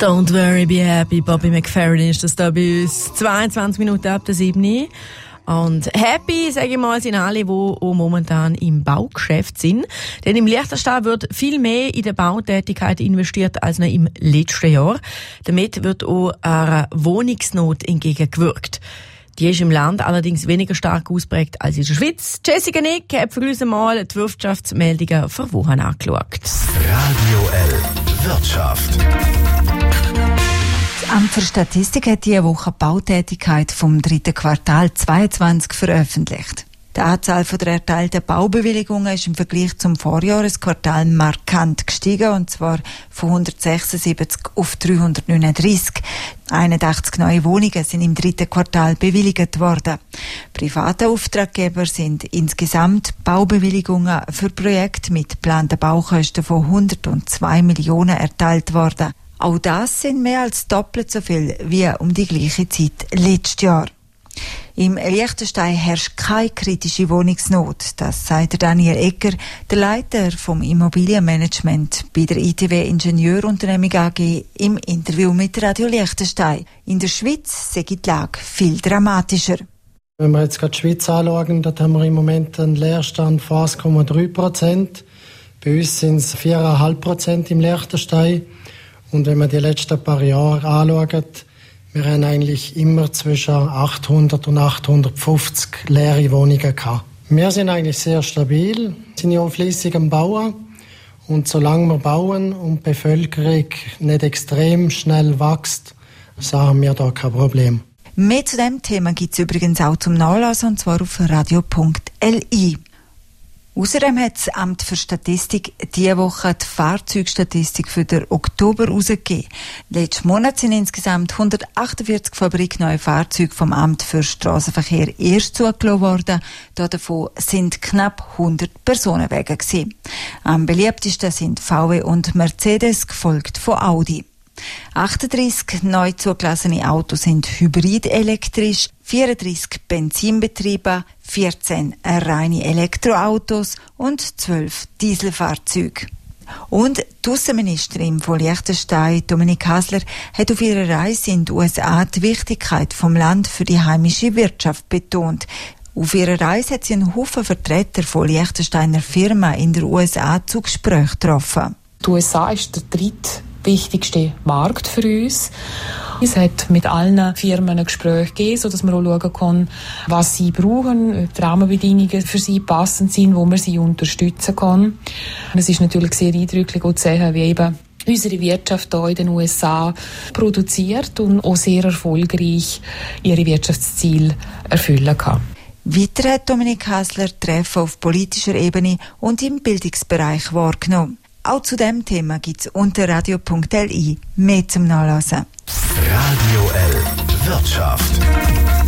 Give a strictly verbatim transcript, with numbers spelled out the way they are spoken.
Don't worry, be happy. Bobby McFerrin ist das da bei uns. zweiundzwanzig Minuten ab der sieben. Und happy, sage ich mal, sind alle, die auch momentan im Baugeschäft sind. Denn im Liechtenstein wird viel mehr in der Bautätigkeit investiert als noch im letzten Jahr. Damit wird auch einer Wohnungsnot entgegengewirkt. Die ist im Land allerdings weniger stark ausprägt als in der Schweiz. Jessica Nick hat für uns einmal die Wirtschaftsmeldungen vor Wochen angeschaut. Radio L Wirtschaft. Das Amt für Statistik hat diese Woche die Bautätigkeit vom dritten Quartal zweiundzwanzig veröffentlicht. Die Anzahl der erteilten Baubewilligungen ist im Vergleich zum Vorjahresquartal markant gestiegen, und zwar von hundertsechsundsiebzig auf dreihundertneununddreissig. einundachtzig neue Wohnungen sind im dritten Quartal bewilligt worden. Private Auftraggeber sind insgesamt Baubewilligungen für Projekte mit geplanten Baukosten von hundertzwei Millionen erteilt worden. Auch das sind mehr als doppelt so viel wie um die gleiche Zeit letztes Jahr. Im Liechtenstein herrscht keine kritische Wohnungsnot. Das sagt Daniel Egger, der Leiter vom Immobilienmanagement bei der I T W Ingenieurunternehmung A G, im Interview mit Radio Liechtenstein. In der Schweiz sei die Lage viel dramatischer. Wenn wir jetzt gerade die Schweiz anschauen, dort haben wir im Moment einen Leerstand von eins Komma drei Prozent. Bei uns sind es vier Komma fünf Prozent im Liechtenstein. Und wenn man die letzten paar Jahre anschaut, wir haben eigentlich immer zwischen achthundert und achthundertfünfzig leere Wohnungen gehabt. Wir sind eigentlich sehr stabil, sind ja auch fleissig am Bauen. Und solange wir bauen und die Bevölkerung nicht extrem schnell wächst, so haben wir da kein Problem. Mehr zu diesem Thema gibt es übrigens auch zum Nachlesen, und zwar auf radio punkt l i. Außerdem hat das Amt für Statistik diese Woche die Fahrzeugstatistik für den Oktober herausgegeben. Letzten Monat sind insgesamt hundertachtundvierzig fabrikneue Fahrzeuge vom Amt für Strassenverkehr erst zugelassen worden. Davon sind knapp hundert Personenwagen gewesen. Am beliebtesten sind V W und Mercedes, gefolgt von Audi. achtunddreissig neu zugelassene Autos sind hybridelektrisch, vierunddreissig benzinbetrieben, vierzehn reine Elektroautos und zwölf Dieselfahrzeuge. Und die Aussenministerin von Liechtenstein, Dominik Hasler, hat auf ihrer Reise in die U S A die Wichtigkeit vom Land für die heimische Wirtschaft betont. Auf ihrer Reise hat sie einen Haufen Vertreter von Liechtensteiner Firmen in der U S A zu Gesprächen getroffen. Die U S A ist der dritte wichtigste Markt für uns. Es hat mit allen Firmen ein Gespräch gegeben, sodass man auch schauen kann, was sie brauchen, ob die Rahmenbedingungen für sie passend sind, wo man sie unterstützen kann. Und es ist natürlich sehr eindrücklich zu sehen, wie eben unsere Wirtschaft hier in den U S A produziert und auch sehr erfolgreich ihre Wirtschaftsziele erfüllen kann. Weiter hat Dominik Hasler Treffen auf politischer Ebene und im Bildungsbereich wahrgenommen. Auch zu diesem Thema gibt es unter radio punkt l i mehr zum Nachlesen. Radio L Wirtschaft.